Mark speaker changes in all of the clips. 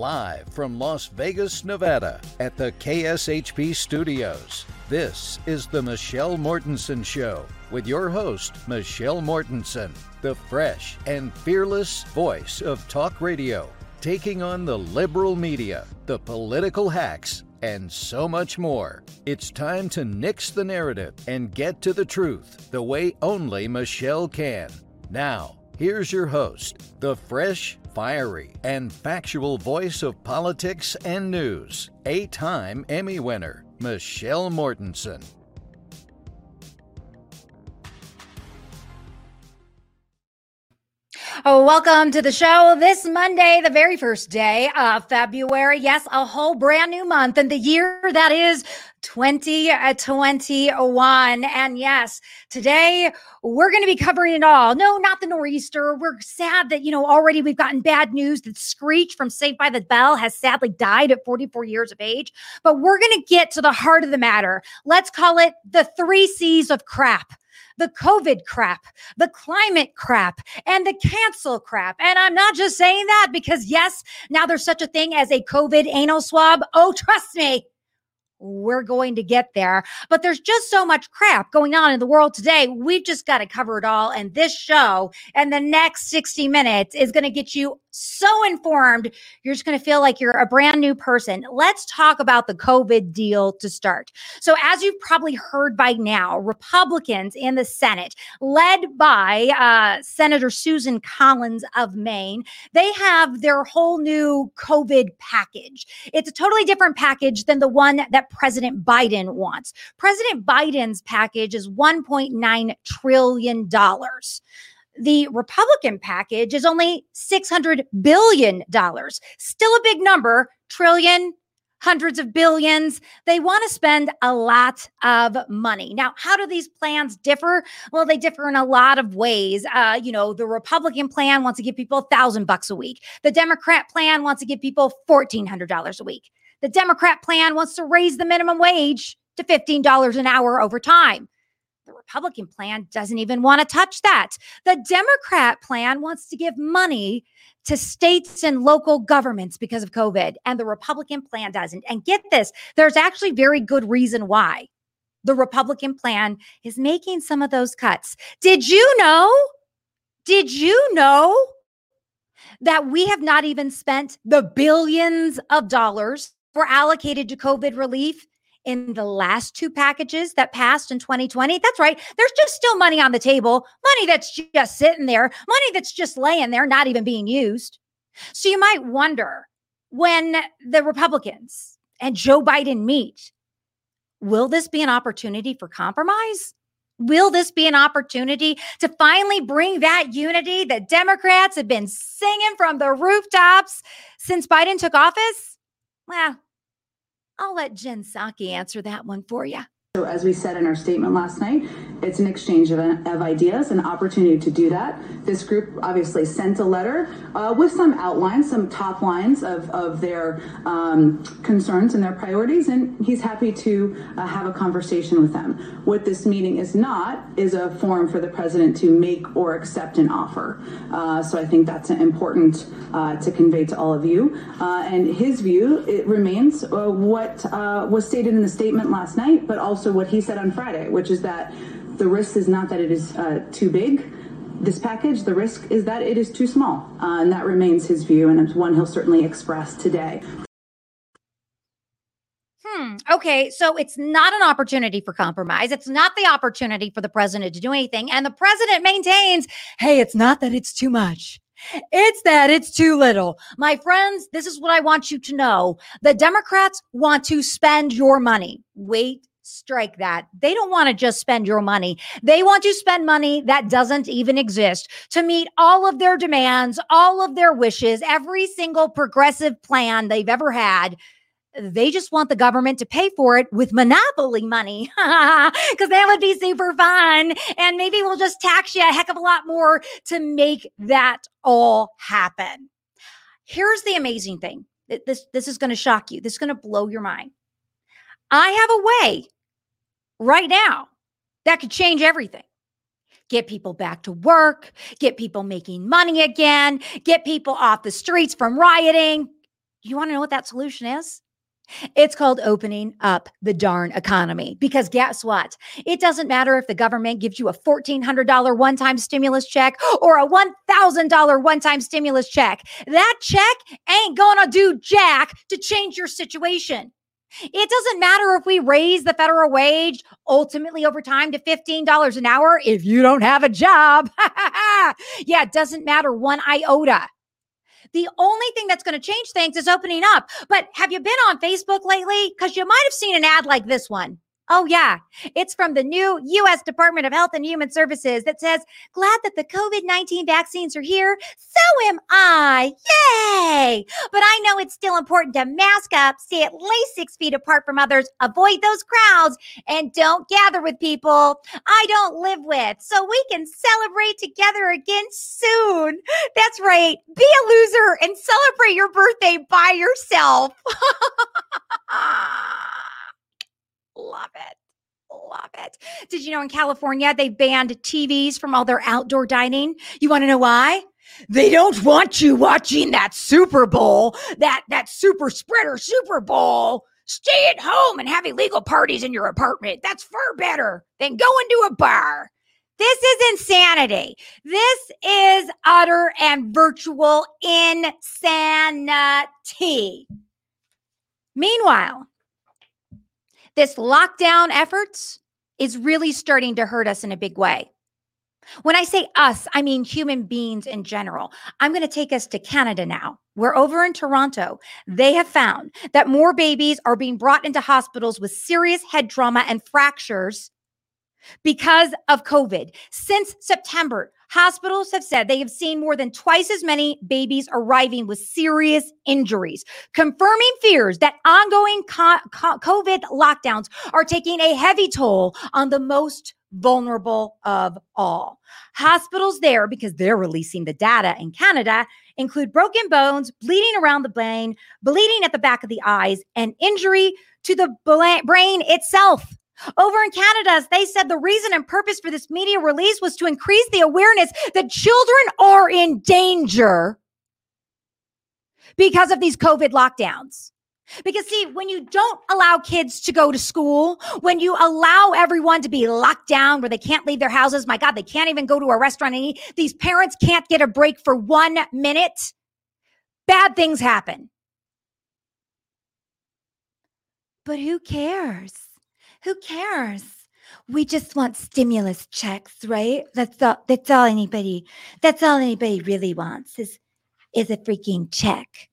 Speaker 1: live from Las Vegas, Nevada at the KSHP Studios. This is the Michelle Mortensen Show with your host, Michelle Mortensen, the fresh and fearless voice of talk radio, taking on the liberal media, the political hacks, and so much more. It's time to nix the narrative and get to the truth the way only Michelle can. Now, here's your host, the fresh, fiery, and factual voice of politics and news, 8-time Emmy winner, Michelle Mortensen.
Speaker 2: Oh, welcome to the show this Monday, the very first day of February. Yes, a whole brand new month and the year that is 2021. And yes, today we're going to be covering it all. No, not the nor'easter. We're sad that, already we've gotten bad news that Screech from Saved by the Bell has sadly died at 44 years of age. But we're going to get to the heart of the matter. Let's call it the 3 C's of crap. The COVID crap, the climate crap, and the cancel crap. And I'm not just saying that because, yes, now there's such a thing as a COVID anal swab. Oh, trust me, we're going to get there. But there's just so much crap going on in the world today. We've just got to cover it all. And this show and the next 60 minutes is going to get you so informed, you're just going to feel like you're a brand new person. Let's talk about the COVID deal to start. So as you've probably heard by now, Republicans in the Senate, led by Senator Susan Collins of Maine, they have their whole new COVID package. It's a totally different package than the one that President Biden wants. President Biden's package is $1.9 trillion. The Republican package is only $600 billion. Still a big number, trillion, hundreds of billions. They want to spend a lot of money. Now, how do these plans differ? Well, they differ in a lot of ways. The Republican plan wants to give people $1,000 a week. The Democrat plan wants to give people $1,400 a week. The Democrat plan wants to raise the minimum wage to $15 an hour over time. The Republican plan doesn't even want to touch that. The Democrat plan wants to give money to states and local governments because of COVID, and the Republican plan doesn't. And get this, there's actually very good reason why the Republican plan is making some of those cuts. Did you know that we have not even spent the billions of dollars were allocated to COVID relief in the last 2 packages that passed in 2020? That's right. There's just still money on the table, money that's just sitting there, money that's just laying there, not even being used. So you might wonder, when the Republicans and Joe Biden meet, will this be an opportunity for compromise? Will this be an opportunity to finally bring that unity that Democrats have been singing from the rooftops since Biden took office? Well, I'll let Jen Psaki answer that one for you.
Speaker 3: So as we said in our statement last night, it's an exchange of ideas, an opportunity to do that. This group obviously sent a letter with some outlines, some top lines of their concerns and their priorities, and he's happy to have a conversation with them. What this meeting is not is a forum for the president to make or accept an offer. So I think that's important to convey to all of you. And his view, it remains what was stated in the statement last night, but also what he said on Friday, which is that the risk is not that it is too big, this package, the risk is that it is too small. And that remains his view, and it's one he'll certainly express today.
Speaker 2: Okay, so it's not an opportunity for compromise. It's not the opportunity for the president to do anything. And the president maintains, hey, it's not that it's too much. It's that it's too little. My friends, this is what I want you to know. The Democrats want to spend your money. Wait, strike that. They don't want to just spend your money. They want to spend money that doesn't even exist to meet all of their demands, all of their wishes, every single progressive plan they've ever had. They just want the government to pay for it with monopoly money because that would be super fun. And maybe we'll just tax you a heck of a lot more to make that all happen. Here's the amazing thing. This is going to shock you. This is going to blow your mind. I have a way right now that could change everything. Get people back to work, get people making money again, get people off the streets from rioting. You want to know what that solution is? It's called opening up the darn economy. Because guess what? It doesn't matter if the government gives you a $1,400 one-time stimulus check or a $1,000 one-time stimulus check. That check ain't gonna do jack to change your situation. It doesn't matter if we raise the federal wage ultimately over time to $15 an hour if you don't have a job. Yeah, it doesn't matter one iota. The only thing that's going to change things is opening up. But have you been on Facebook lately? Because you might have seen an ad like this one. Oh, yeah. It's from the new U.S. Department of Health and Human Services that says, glad that the COVID-19 vaccines are here. So am I. Yay! But I know it's still important to mask up, stay at least 6 feet apart from others, avoid those crowds, and don't gather with people I don't live with so we can celebrate together again soon. That's right. Be a loser and celebrate your birthday by yourself. Love it. Love it. Did you know in California, they banned TVs from all their outdoor dining? You want to know why? They don't want you watching that Super Bowl, that super spreader Super Bowl. Stay at home and have illegal parties in your apartment. That's far better than going to a bar. This is insanity. This is utter and virtual insanity. Meanwhile, this lockdown efforts is really starting to hurt us in a big way. When I say us, I mean human beings in general. I'm going to take us to Canada now. We're over in Toronto. They have found that more babies are being brought into hospitals with serious head trauma and fractures because of COVID. Since September, hospitals have said they have seen more than twice as many babies arriving with serious injuries, confirming fears that ongoing COVID lockdowns are taking a heavy toll on the most vulnerable of all. Hospitals there, because they're releasing the data in Canada, include broken bones, bleeding around the brain, bleeding at the back of the eyes, and injury to the brain itself. Over in Canada, they said the reason and purpose for this media release was to increase the awareness that children are in danger because of these COVID lockdowns. Because see, when you don't allow kids to go to school, when you allow everyone to be locked down where they can't leave their houses, my God, they can't even go to a restaurant and eat. These parents can't get a break for 1 minute. Bad things happen. But who cares? Who cares? We just want stimulus checks, right? That's all anybody really wants is a freaking check.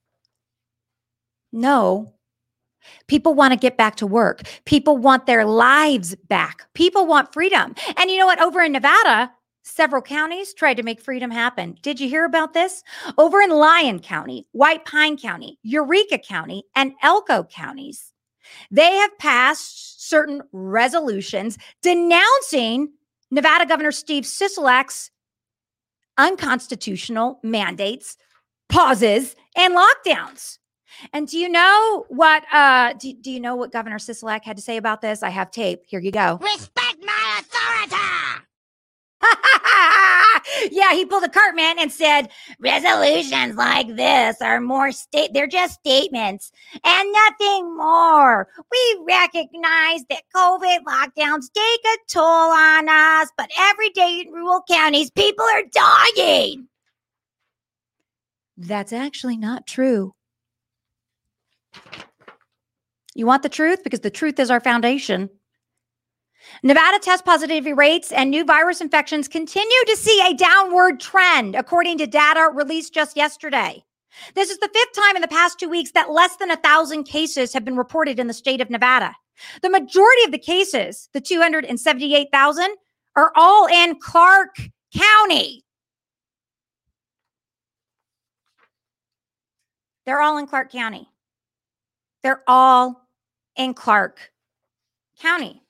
Speaker 2: No. People want to get back to work. People want their lives back. People want freedom. And you know what? Over in Nevada, several counties tried to make freedom happen. Did you hear about this? Over in Lyon County, White Pine County, Eureka County, and Elko counties, they have passed certain resolutions denouncing Nevada Governor Steve Sisolak's unconstitutional mandates, pauses, and lockdowns. And do you know what do you know what Governor Sisolak had to say about this? I have tape. Here you go.
Speaker 4: Respect my authority.
Speaker 2: Yeah, he pulled a Cartman and said, resolutions like this are they're just statements and nothing more. We recognize that COVID lockdowns take a toll on us, but every day in rural counties, people are dying. That's actually not true. You want the truth? Because the truth is our foundation. Nevada test positivity rates and new virus infections continue to see a downward trend, according to data released just yesterday. This is the 5th time in the past 2 weeks that less than 1,000 cases have been reported in the state of Nevada. The majority of the cases, the 278,000, are all in Clark County. They're all in Clark County. They're all in Clark County.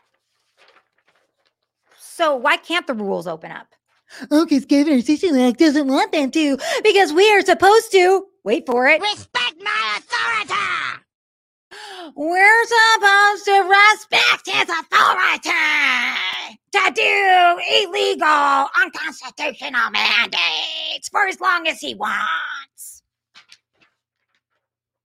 Speaker 2: So why can't the rules open up? Oh, because Governor Sisolak doesn't want them to, because we are supposed to, wait for it,
Speaker 4: Respect my authority.
Speaker 2: we're supposed to respect his authority to do illegal, unconstitutional mandates for as long as he wants.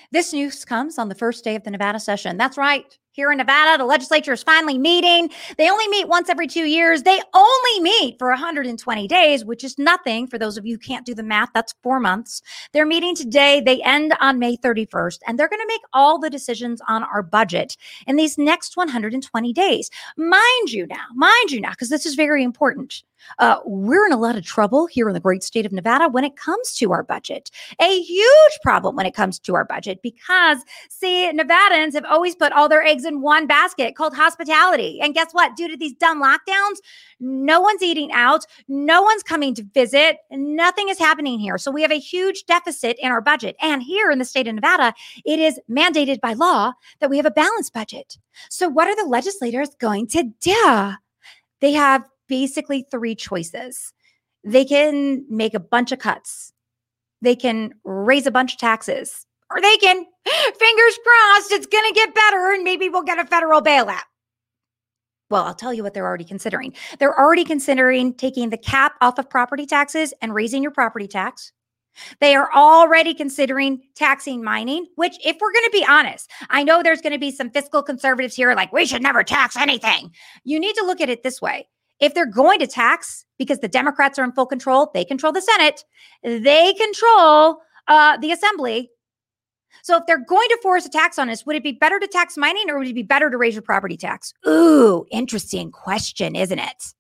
Speaker 2: This news comes on the first day of the Nevada session. That's right. Here in Nevada, the legislature is finally meeting. They only meet once every 2 years. They only meet for 120 days, which is nothing. For those of you who can't do the math, that's 4 months. They're meeting today. They end on May 31st, and they're going to make all the decisions on our budget in these next 120 days. Mind you now, because this is very important. We're in a lot of trouble here in the great state of Nevada when it comes to our budget. A huge problem when it comes to our budget because, see, Nevadans have always put all their eggs in one basket called hospitality. And guess what? Due to these dumb lockdowns, no one's eating out. No one's coming to visit. Nothing is happening here. So we have a huge deficit in our budget. And here in the state of Nevada, it is mandated by law that we have a balanced budget. So what are the legislators going to do? They have basically 3 choices. They can make a bunch of cuts. They can raise a bunch of taxes, or they can, fingers crossed, it's going to get better and maybe we'll get a federal bailout. Well, I'll tell you what they're already considering. They're already considering taking the cap off of property taxes and raising your property tax. They are already considering taxing mining, which, if we're going to be honest, I know there's going to be some fiscal conservatives here like, we should never tax anything. You need to look at it this way. If they're going to tax, because the Democrats are in full control, they control the Senate, they control the Assembly. So if they're going to force a tax on us, would it be better to tax mining or would it be better to raise your property tax? Ooh, interesting question, isn't it?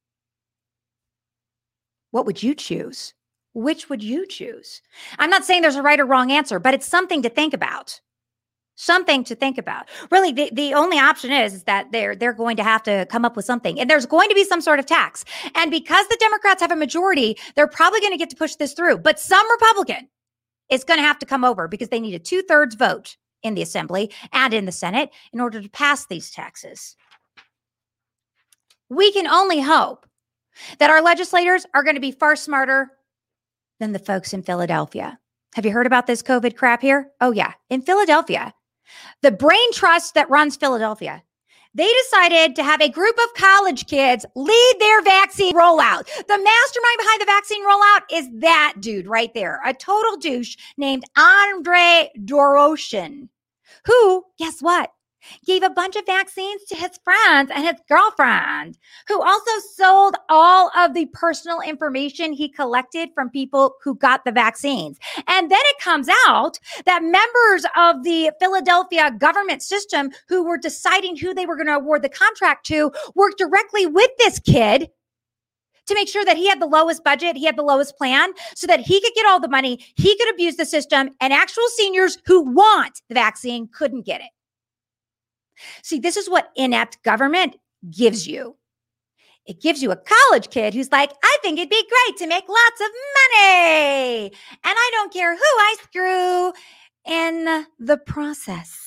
Speaker 2: What would you choose? Which would you choose? I'm not saying there's a right or wrong answer, but it's something to think about. Something to think about. Really, the only option is that they're going to have to come up with something. And there's going to be some sort of tax. And because the Democrats have a majority, they're probably going to get to push this through. But some Republican is going to have to come over because they need a 2/3 vote in the Assembly and in the Senate in order to pass these taxes. We can only hope that our legislators are going to be far smarter than the folks in Philadelphia. Have you heard about this COVID crap here? Oh, yeah. In Philadelphia, the brain trust that runs Philadelphia, they decided to have a group of college kids lead their vaccine rollout. The mastermind behind the vaccine rollout is that dude right there, a total douche named Andre Doroshin, who, guess what? Gave a bunch of vaccines to his friends and his girlfriend, who also sold all of the personal information he collected from people who got the vaccines. And then it comes out that members of the Philadelphia government system who were deciding who they were going to award the contract to worked directly with this kid to make sure that he had the lowest budget, he had the lowest plan, so that he could get all the money, he could abuse the system, and actual seniors who want the vaccine couldn't get it. See, this is what inept government gives you. It gives you a college kid who's like, I think it'd be great to make lots of money. And I don't care who I screw in the process.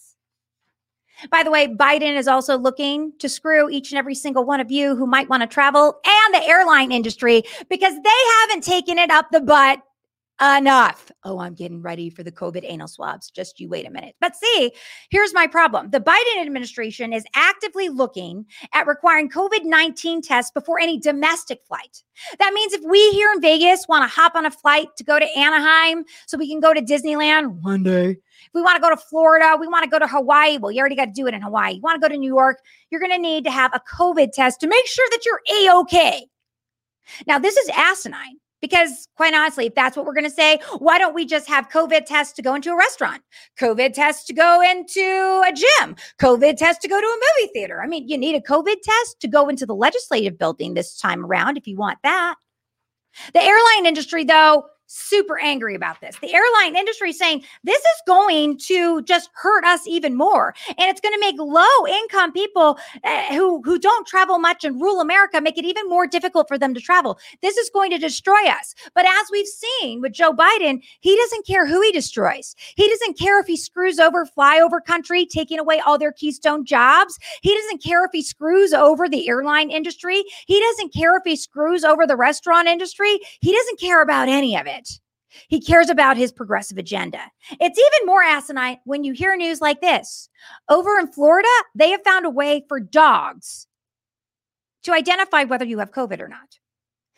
Speaker 2: By the way, Biden is also looking to screw each and every single one of you who might want to travel and the airline industry because they haven't taken it up the butt enough. Oh, I'm getting ready for the COVID anal swabs. Just you wait a minute. But see, here's my problem. The Biden administration is actively looking at requiring COVID-19 tests before any domestic flight. That means if we here in Vegas want to hop on a flight to go to Anaheim so we can go to Disneyland one day, if we want to go to Florida, we want to go to Hawaii. Well, you already got to do it in Hawaii. You want to go to New York, you're going to need to have a COVID test to make sure that you're A-okay. Now, this is asinine. Because quite honestly, if that's what we're going to say, why don't we just have COVID tests to go into a restaurant, COVID tests to go into a gym, COVID tests to go to a movie theater? I mean, you need a COVID test to go into the legislative building this time around if you want that. The airline industry, though, super angry about this. The airline industry saying this is going to just hurt us even more. And it's going to make low-income people who don't travel much in rural America, make it even more difficult for them to travel. This is going to destroy us. But as we've seen with Joe Biden, he doesn't care who he destroys. He doesn't care if he screws over flyover country, taking away all their Keystone jobs. He doesn't care if he screws over the airline industry. He doesn't care if he screws over the restaurant industry. He doesn't care about any of it. He cares about his progressive agenda. It's even more asinine when you hear news like this. Over in Florida, they have found a way for dogs to identify whether you have COVID or not.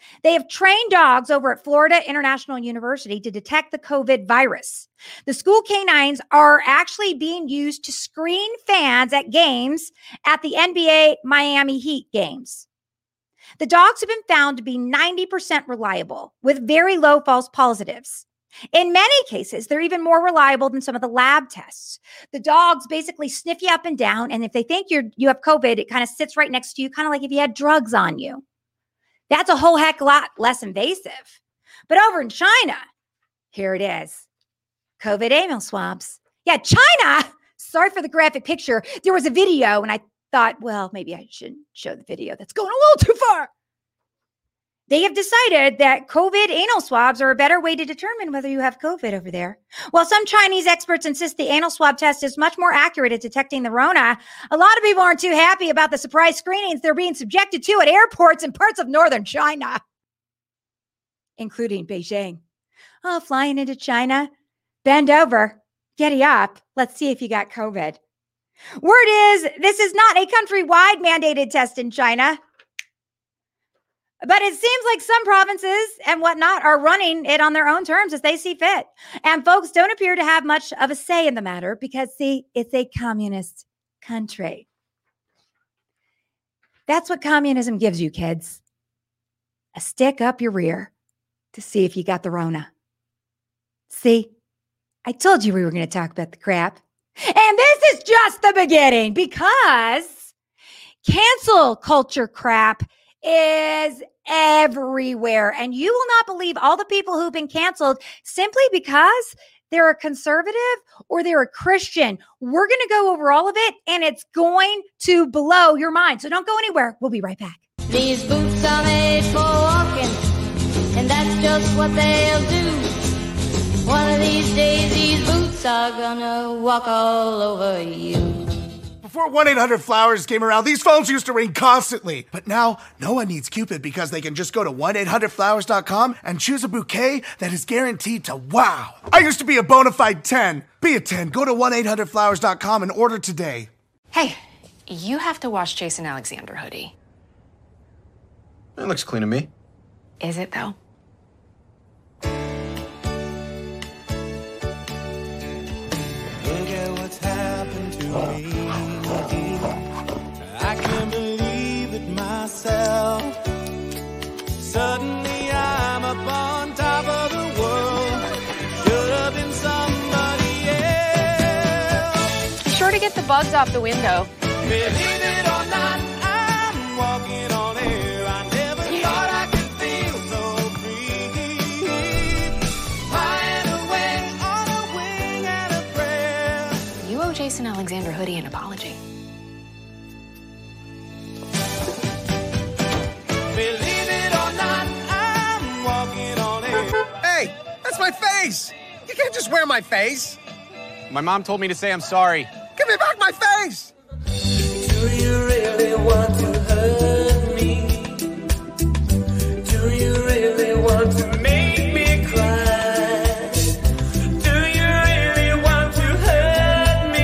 Speaker 2: They have trained dogs over at Florida International University to detect the COVID virus. The school canines are actually being used to screen fans at games at the NBA Miami Heat games. The dogs have been found to be 90% reliable with very low false positives. In many cases, they're even more reliable than some of the lab tests. The dogs basically sniff you up and down, and if they think you have COVID, it kind of sits right next to you, kind of like if you had drugs on you. That's a whole heck lot less invasive. But over in China, here it is. COVID anal swabs. Yeah, China. Sorry for the graphic picture. There was a video, and I thought, well, maybe I shouldn't show the video. That's going a little too far. They have decided that COVID anal swabs are a better way to determine whether you have COVID over there. While some Chinese experts insist the anal swab test is much more accurate at detecting the Rona, a lot of people aren't too happy about the surprise screenings they're being subjected to at airports in parts of northern China, including Beijing. Oh, flying into China? Bend over, giddy up. Let's see if you got COVID. Word is, this is not a countrywide mandated test in China. But it seems like some provinces and whatnot are running it on their own terms as they see fit. And folks don't appear to have much of a say in the matter because, see, it's a communist country. That's what communism gives you, kids. A stick up your rear to see if you got the Rona. See, I told you we were going to talk about the crap. And this is just the beginning because cancel culture crap is everywhere. And you will not believe all the people who've been canceled simply because they're a conservative or they're a Christian. We're going to go over all of it and it's going to blow your mind. So don't go anywhere. We'll be right back.
Speaker 5: These boots are made for walking, and that's just what they'll do. One of these days, these boots are gonna walk all over you.
Speaker 6: Before 1-800-Flowers came around, these phones used to ring constantly. But now, no one needs Cupid because they can just go to 1-800-Flowers.com and choose a bouquet that is guaranteed to wow. I used to be a bona fide 10. Be a 10. Go to 1-800-Flowers.com and order today.
Speaker 7: Hey, you have to wash Jason Alexander hoodie.
Speaker 8: It looks clean to me.
Speaker 7: Is it, though?
Speaker 9: Look at what's happened to me. I can't believe it myself. Suddenly I'm up on top of the world. Should have been somebody else.
Speaker 7: Be sure to get the bugs off the window.
Speaker 9: Believe it or not, I'm walking on air. I never thought I could feel so free. Flying away on a wing and a prayer.
Speaker 7: You owe Jason Alexander hoodie an apology.
Speaker 9: Believe it or not, I'm walking on air.
Speaker 10: Hey, that's my face! You can't just wear my face!
Speaker 8: My mom told me to say I'm sorry.
Speaker 10: Give me back my face!
Speaker 9: Do you really want to hurt me? Do you really want to make me cry? Do you really want to hurt me?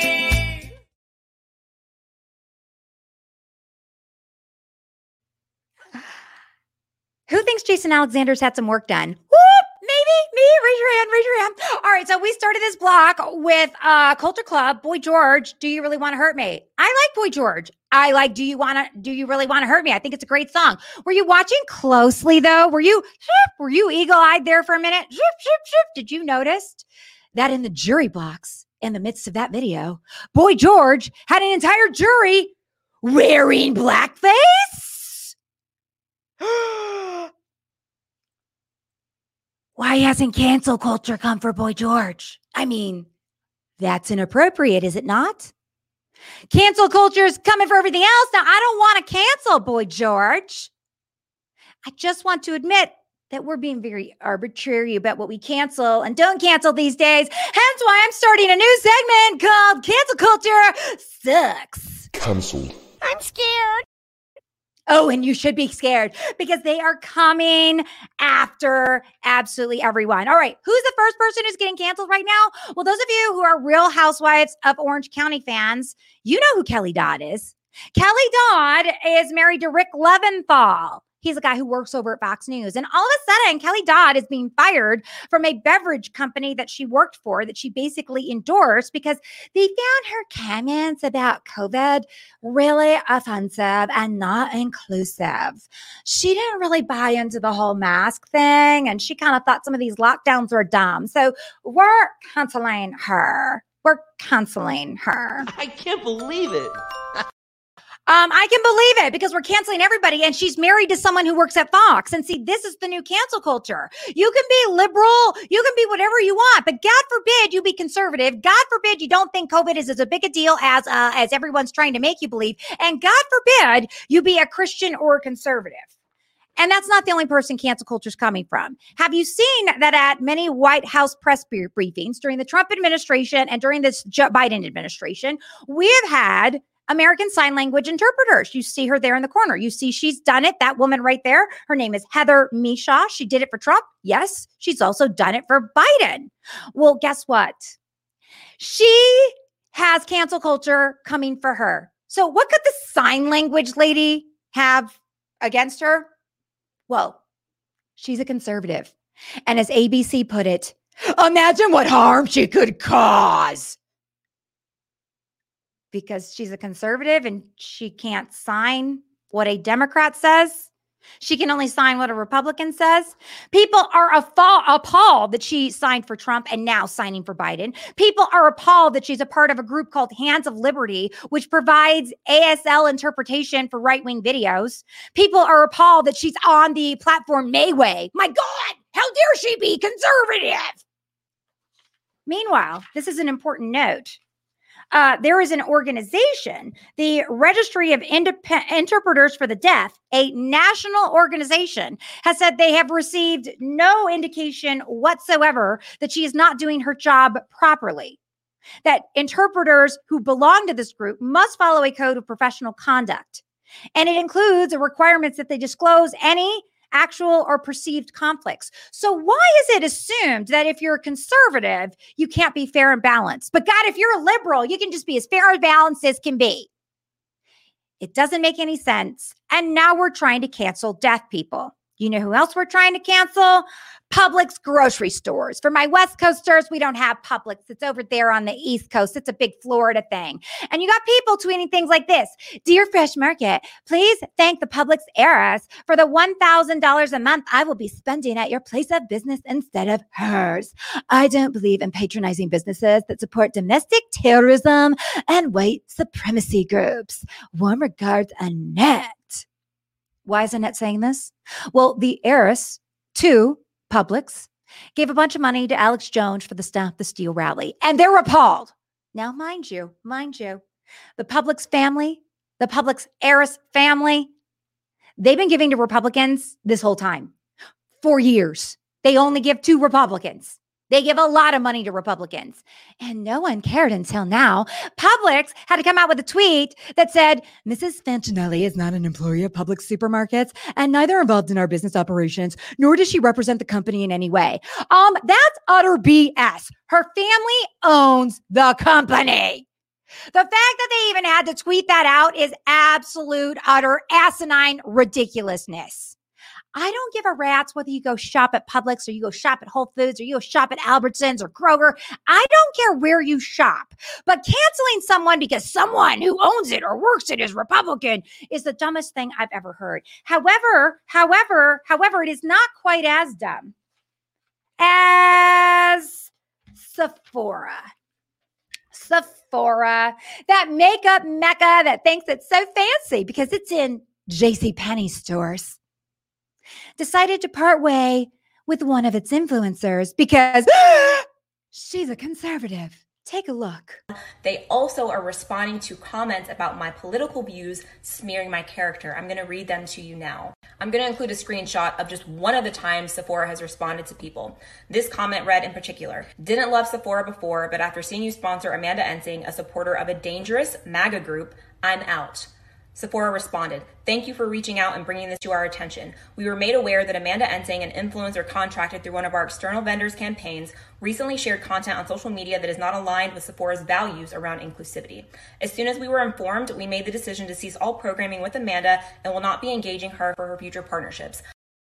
Speaker 2: Who thinks Jason Alexander's had some work done? Whoop! Maybe me. Raise your hand. Raise your hand. All right. So we started this block with Culture Club. Boy George, do you really want to hurt me? I like Boy George. I like Do you really want to hurt me? I think it's a great song. Were you watching closely though? Were you eagle-eyed there for a minute? Did you notice that in the jury box in the midst of that video, Boy George had an entire jury wearing blackface? Why hasn't cancel culture come for Boy George? I mean, that's inappropriate, is it not? Cancel culture is coming for everything else. Now, I don't want to cancel Boy George. I just want to admit that we're being very arbitrary about what we cancel and don't cancel these days. Hence why I'm starting a new segment called Cancel Culture Sucks.
Speaker 11: Cancelled.
Speaker 4: I'm scared.
Speaker 2: Oh, and you should be scared because they are coming after absolutely everyone. All right. Who's the first person who's getting canceled right now? Well, those of you who are Real Housewives of Orange County fans, you know who Kelly Dodd is. Kelly Dodd is married to Rick Leventhal. He's a guy who works over at Fox News. And all of a sudden, Kelly Dodd is being fired from a beverage company that she worked for, that she basically endorsed, because they found her comments about COVID really offensive and not inclusive. She didn't really buy into the whole mask thing, and she kind of thought some of these lockdowns were dumb. So we're canceling her. I
Speaker 11: can't believe it.
Speaker 2: I can believe it, because we're canceling everybody, and she's married to someone who works at Fox. And see, this is the new cancel culture. You can be liberal, you can be whatever you want, but God forbid you be conservative. God forbid you don't think COVID is as a big a deal as everyone's trying to make you believe. And God forbid you be a Christian or a conservative. And that's not the only person cancel culture is coming from. Have you seen that at many White House press briefings during the Trump administration and during this Joe Biden administration, we have had American Sign Language interpreters. You see her there in the corner. You see she's done it. That woman right there, her name is Heather Misha. She did it for Trump. Yes, she's also done it for Biden. Well, guess what? She has cancel culture coming for her. So what could the sign language lady have against her? Well, she's a conservative. And as ABC put it, imagine what harm she could cause. Because she's a conservative and she can't sign what a Democrat says. She can only sign what a Republican says. People are appalled that she signed for Trump and now signing for Biden. People are appalled that she's a part of a group called Hands of Liberty, which provides ASL interpretation for right-wing videos. People are appalled that she's on the platform Mayway. My God, how dare she be conservative? Meanwhile, this is an important note. There is an organization, the Registry of Interpreters for the Deaf, a national organization, has said they have received no indication whatsoever that she is not doing her job properly. That interpreters who belong to this group must follow a code of professional conduct. And it includes requirements that they disclose any actual or perceived conflicts. So why is it assumed that if you're a conservative, you can't be fair and balanced? But God, if you're a liberal, you can just be as fair and balanced as can be. It doesn't make any sense. And now we're trying to cancel deaf people. You know who else we're trying to cancel? Publix grocery stores. For my West Coasters, we don't have Publix. It's over there on the East Coast. It's a big Florida thing. And you got people tweeting things like this. Dear Fresh Market, please thank the Publix heiress for the $1,000 a month I will be spending at your place of business instead of hers. I don't believe in patronizing businesses that support domestic terrorism and white supremacy groups. Warm regards, Annette. Why is Annette saying this? Well, the heiress to Publix gave a bunch of money to Alex Jones for the Stop the Steal rally, and they're appalled. Now, mind you, the Publix family, the Publix heiress family, they've been giving to Republicans this whole time. For years. They only give to Republicans. They give a lot of money to Republicans. And no one cared until now. Publix had to come out with a tweet that said, Mrs. Fantinelli is not an employee of Publix supermarkets and neither involved in our business operations, nor does she represent the company in any way. That's utter BS. Her family owns the company. The fact that they even had to tweet that out is absolute, utter, asinine ridiculousness. I don't give a rat's whether you go shop at Publix or you go shop at Whole Foods or you go shop at Albertsons or Kroger. I don't care where you shop. But canceling someone because someone who owns it or works it is Republican is the dumbest thing I've ever heard. However, it is not quite as dumb as Sephora. Sephora, that makeup mecca that thinks it's so fancy because it's in JCPenney stores, decided to part way with one of its influencers because she's a conservative. Take a look.
Speaker 12: They also are responding to comments about my political views smearing my character. I'm going to read them to you now. I'm going to include a screenshot of just one of the times Sephora has responded to people. This comment read in particular, didn't love Sephora before, but after seeing you sponsor Amanda Ensing, a supporter of a dangerous MAGA group, I'm out. Sephora responded, "Thank you for reaching out and bringing this to our attention. We were made aware that Amanda Ensing, an influencer contracted through one of our external vendors' campaigns, recently shared content on social media that is not aligned with Sephora's values around inclusivity. As soon as we were informed, we made the decision to cease all programming with Amanda and will not be engaging her for her future partnerships."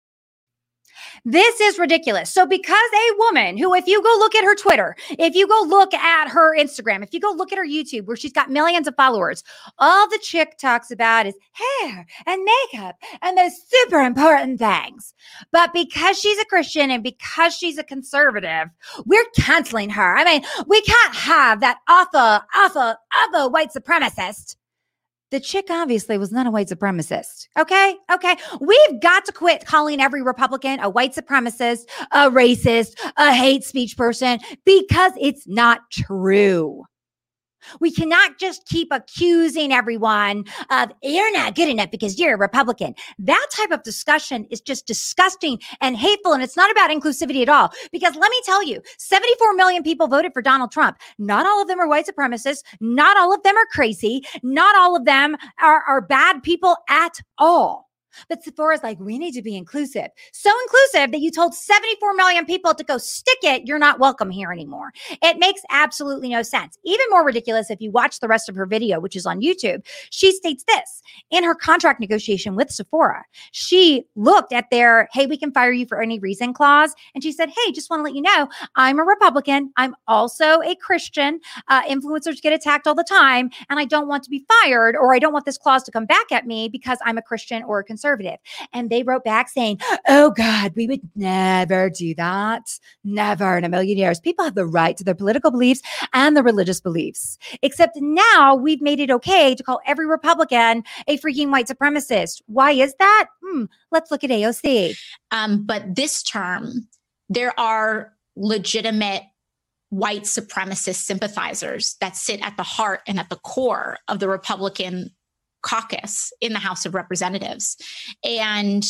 Speaker 2: This is ridiculous. So because a woman who, if you go look at her Twitter, if you go look at her Instagram, if you go look at her YouTube where she's got millions of followers, all the chick talks about is hair and makeup and those super important things. But because she's a Christian and because she's a conservative, we're canceling her. I mean, we can't have that awful white supremacist. The chick obviously was not a white supremacist. Okay. We've got to quit calling every Republican a white supremacist, a racist, a hate speech person, because it's not true. We cannot just keep accusing everyone of, you're not good enough because you're a Republican. That type of discussion is just disgusting and hateful. And it's not about inclusivity at all. Because let me tell you, 74 million people voted for Donald Trump. Not all of them are white supremacists. Not all of them are crazy. Not all of them are bad people at all. But Sephora's like, we need to be inclusive. So inclusive that you told 74 million people to go stick it. You're not welcome here anymore. It makes absolutely no sense. Even more ridiculous if you watch the rest of her video, which is on YouTube. She states this in her contract negotiation with Sephora. She looked at their, hey, we can fire you for any reason clause. And she said, hey, just want to let you know, I'm a Republican. I'm also a Christian. Influencers get attacked all the time. And I don't want to be fired, or I don't want this clause to come back at me because I'm a Christian or a conservative. And they wrote back saying, oh God, we would never do that. Never in a million years. People have the right to their political beliefs and their religious beliefs. Except now we've made it okay to call every Republican a freaking white supremacist. Why is that? Let's look at AOC.
Speaker 11: But this term, there are legitimate white supremacist sympathizers that sit at the heart and at the core of the Republican caucus in the House of Representatives. And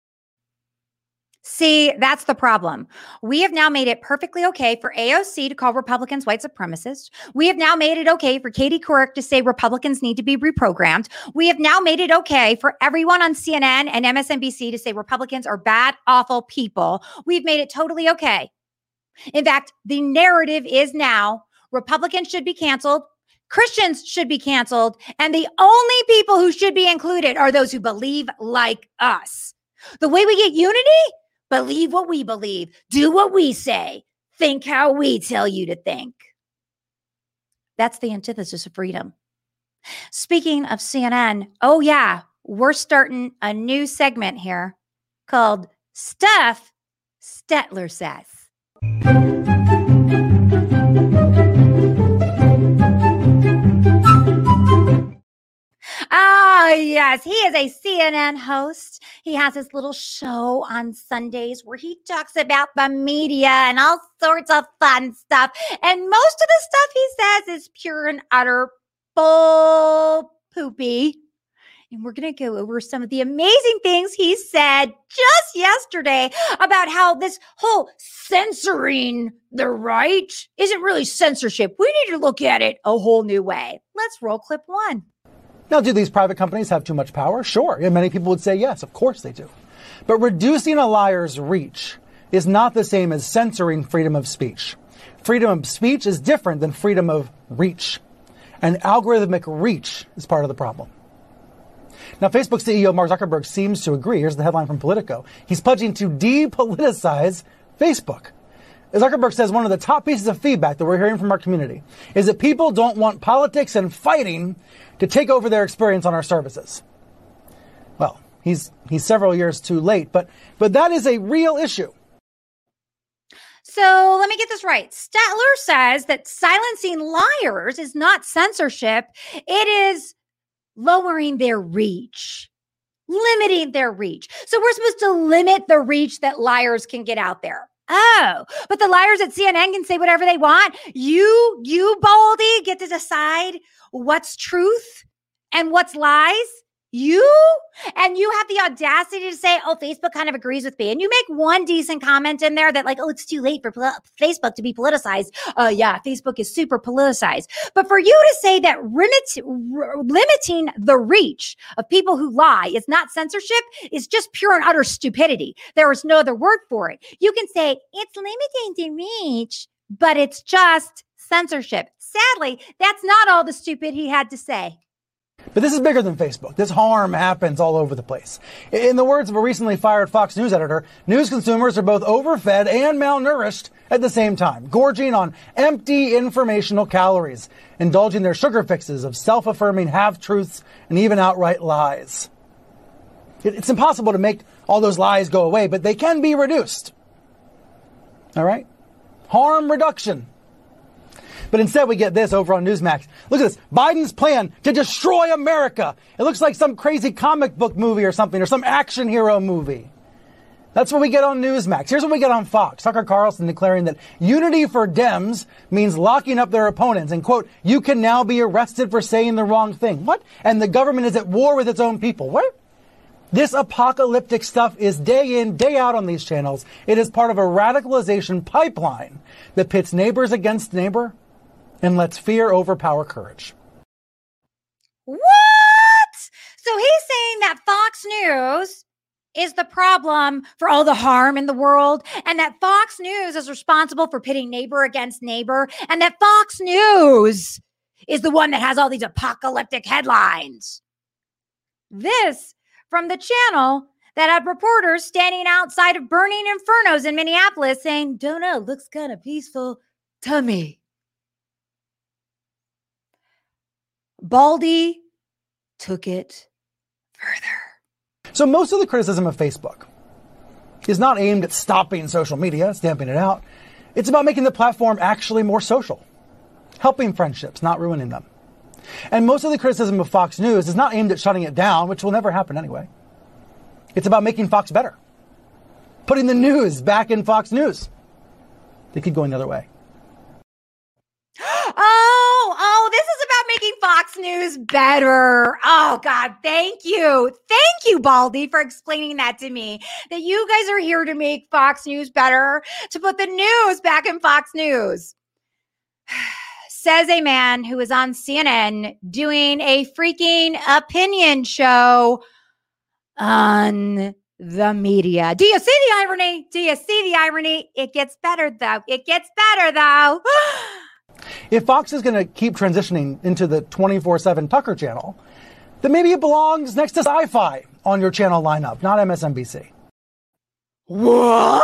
Speaker 2: see, that's the problem. We have now made it perfectly okay for AOC to call Republicans white supremacists. We have now made it okay for Katie Couric to say Republicans need to be reprogrammed. We have now made it okay for everyone on CNN and MSNBC to say Republicans are bad, awful people. We've made it totally okay. In fact, the narrative is now Republicans should be canceled. Christians should be canceled, and the only people who should be included are those who believe like us. The way we get unity? Believe what we believe. Do what we say. Think how we tell you to think. That's the antithesis of freedom. Speaking of CNN, oh yeah, we're starting a new segment here called Stuff Stetler Says. Ah, yes, he is a CNN host. He has his little show on Sundays where he talks about the media and all sorts of fun stuff. And most of the stuff he says is pure and utter bull poopy. And we're going to go over some of the amazing things he said just yesterday about how this whole censoring the right isn't really censorship. We need to look at it a whole new way. Let's roll clip one.
Speaker 13: Now, do these private companies have too much power? Sure. And many people would say yes, of course they do. But reducing a liar's reach is not the same as censoring freedom of speech. Freedom of speech is different than freedom of reach. And algorithmic reach is part of the problem. Now, Facebook CEO Mark Zuckerberg seems to agree. Here's the headline from Politico. He's pledging to depoliticize Facebook. Zuckerberg says one of the top pieces of feedback that we're hearing from our community is that people don't want politics and fighting to take over their experience on our services. Well, he's several years too late, but that is a real issue.
Speaker 2: So let me get this right. Stetler says that silencing liars is not censorship. It is lowering their reach, limiting their reach. So we're supposed to limit the reach that liars can get out there. Oh, but the liars at CNN can say whatever they want. You, Baldy, get to decide what's truth and what's lies. And you have the audacity to say, oh, Facebook kind of agrees with me. And you make one decent comment in there that like, oh, it's too late for Facebook to be politicized. Yeah, Facebook is super politicized. But for you to say that limiting the reach of people who lie is not censorship is just pure and utter stupidity. There is no other word for it. You can say it's limiting the reach, but it's just censorship. Sadly, that's not all the stupid he had to say.
Speaker 13: But this is bigger than Facebook. This harm happens all over the place. In the words of a recently fired Fox News editor, news consumers are both overfed and malnourished at the same time, gorging on empty informational calories, indulging their sugar fixes of self-affirming half-truths and even outright lies. It's impossible to make all those lies go away, but they can be reduced. All right? Harm reduction. But instead we get this over on Newsmax. Look at this. Biden's plan to destroy America. It looks like some crazy comic book movie or something, or some action hero movie. That's what we get on Newsmax. Here's what we get on Fox. Tucker Carlson declaring that unity for Dems means locking up their opponents. And, quote, you can now be arrested for saying the wrong thing. What? And the government is at war with its own people. What? This apocalyptic stuff is day in, day out on these channels. It is part of a radicalization pipeline that pits neighbors against neighbor and lets fear overpower courage.
Speaker 2: What? So he's saying that Fox News is the problem for all the harm in the world, and that Fox News is responsible for pitting neighbor against neighbor, and that Fox News is the one that has all these apocalyptic headlines. This from the channel that had reporters standing outside of burning infernos in Minneapolis saying, don't know, looks kind of peaceful to me. Baldy took it further.
Speaker 13: So most of the criticism of Facebook is not aimed at stopping social media, stamping it out. It's about making the platform actually more social, helping friendships, not ruining them. And most of the criticism of Fox News is not aimed at shutting it down, which will never happen anyway. It's about making Fox better, putting the news back in Fox News. They keep going the other way.
Speaker 2: Oh, this is about making Fox News better. Oh, God, thank you. Thank you, Baldy, for explaining that to me, that you guys are here to make Fox News better, to put the news back in Fox News. Says a man who is on CNN doing a freaking opinion show on the media. Do you see the irony? Do you see the irony? It gets better, though. It gets better, though.
Speaker 13: If Fox is going to keep transitioning into the 24/7 Tucker channel, then maybe it belongs next to Sci-Fi on your channel lineup, not MSNBC.
Speaker 2: What?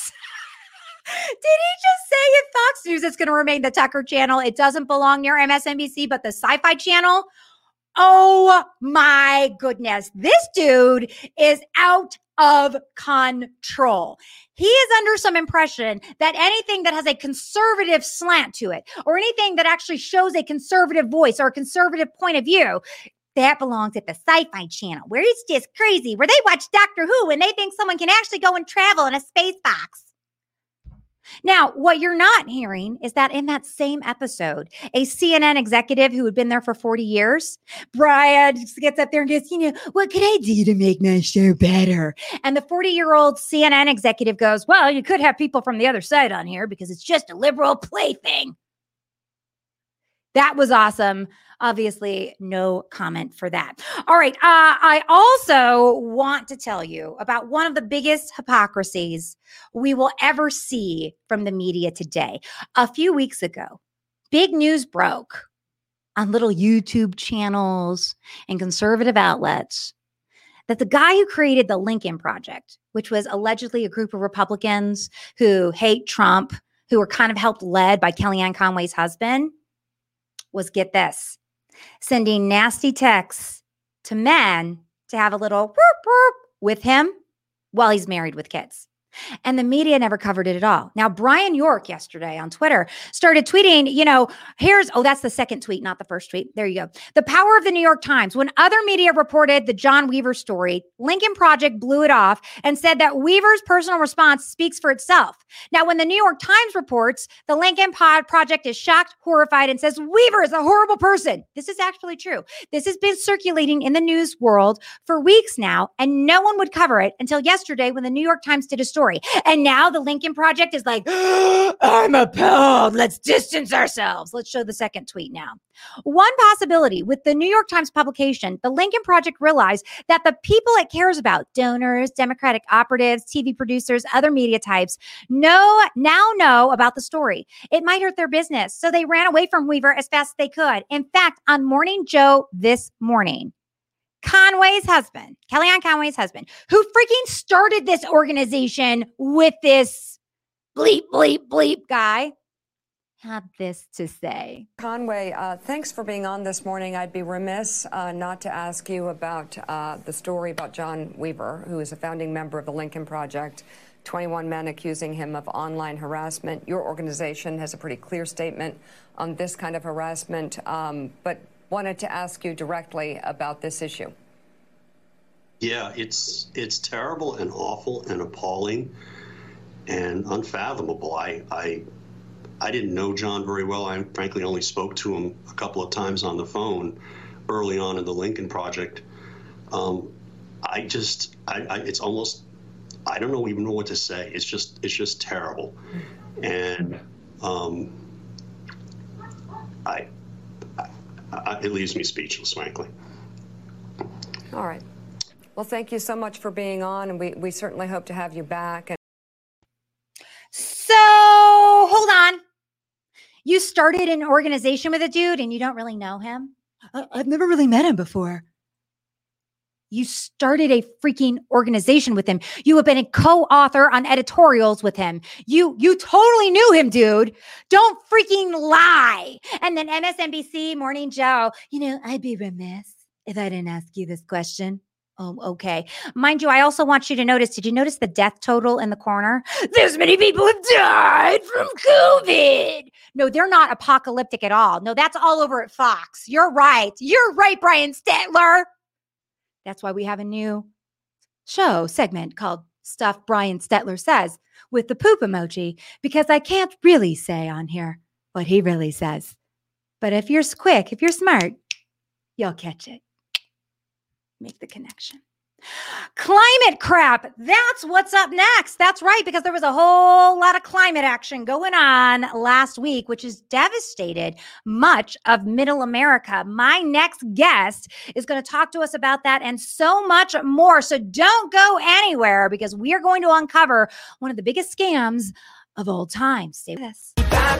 Speaker 2: Did he just say if Fox News is going to remain the Tucker channel, it doesn't belong near MSNBC, but the Sci-Fi channel? Oh my goodness. This dude is out of control. He is under some impression that anything that has a conservative slant to it, or anything that actually shows a conservative voice or a conservative point of view, that belongs at the Sci-Fi channel, where it's just crazy, where they watch Doctor Who and they think someone can actually go and travel in a space box. Now, what you're not hearing is that in that same episode, a CNN executive who had been there for 40 years, Brian gets up there and goes, what could I do to make my show better? And the 40-year-old CNN executive goes, well, you could have people from the other side on here because it's just a liberal plaything. That was awesome. Obviously, no comment for that. All right. I also want to tell you about one of the biggest hypocrisies we will ever see from the media today. A few weeks ago, big news broke on little YouTube channels and conservative outlets that the guy who created the Lincoln Project, which was allegedly a group of Republicans who hate Trump, who were kind of helped led by Kellyanne Conway's husband, was, get this, sending nasty texts to men to have a little whoop whoop with him while he's married with kids. And the media never covered it at all. Now, Brian York yesterday on Twitter started tweeting, that's the second tweet, not the first tweet. There you go. The power of the New York Times. When other media reported the John Weaver story, Lincoln Project blew it off and said that Weaver's personal response speaks for itself. Now, when the New York Times reports, the Lincoln Project is shocked, horrified, and says Weaver is a horrible person. This is actually true. This has been circulating in the news world for weeks now, and no one would cover it until yesterday when the New York Times did a story. And now the Lincoln Project is like, I'm appalled. Let's distance ourselves. Let's show the second tweet now. One possibility with the New York Times publication, the Lincoln Project realized that the people it cares about, donors, Democratic operatives, TV producers, other media types, now know about the story. It might hurt their business, so they ran away from Weaver as fast as they could. In fact, on Morning Joe this morning, Kellyanne Conway's husband, who freaking started this organization with this bleep, bleep, bleep guy, had this to say.
Speaker 14: Conway, thanks for being on this morning. I'd be remiss not to ask you about the story about John Weaver, who is a founding member of the Lincoln Project. 21 men accusing him of online harassment. Your organization has a pretty clear statement on this kind of harassment, but wanted to ask you directly about this issue.
Speaker 15: Yeah, it's terrible and awful and appalling and unfathomable. I didn't know John very well. I frankly only spoke to him a couple of times on the phone early on in the Lincoln Project. It's almost, I don't even know what to say. It's just terrible. And it leaves me speechless, frankly.
Speaker 14: All right. Well, thank you so much for being on, and we certainly hope to have you back.
Speaker 2: So, hold on. You started an organization with a dude and you don't really know him? I've never really met him before. You started a freaking organization with him. You have been a co-author on editorials with him. You totally knew him, dude. Don't freaking lie. And then MSNBC, Morning Joe, I'd be remiss if I didn't ask you this question. Oh, okay. Mind you, I also want you to notice, did you notice the death total in the corner? This many people have died from COVID. No, they're not apocalyptic at all. No, that's all over at Fox. You're right. You're right, Brian Stetler. That's why we have a new show segment called Stuff Brian Stetler Says with the poop emoji, because I can't really say on here what he really says. But if you're quick, if you're smart, you'll catch it. Make the connection. Climate crap. That's what's up next. That's right, because there was a whole lot of climate action going on last week, which has devastated much of Middle America. My next guest is going to talk to us about that and so much more. So don't go anywhere, because we are going to uncover one of the biggest scams of all time. Stay with us.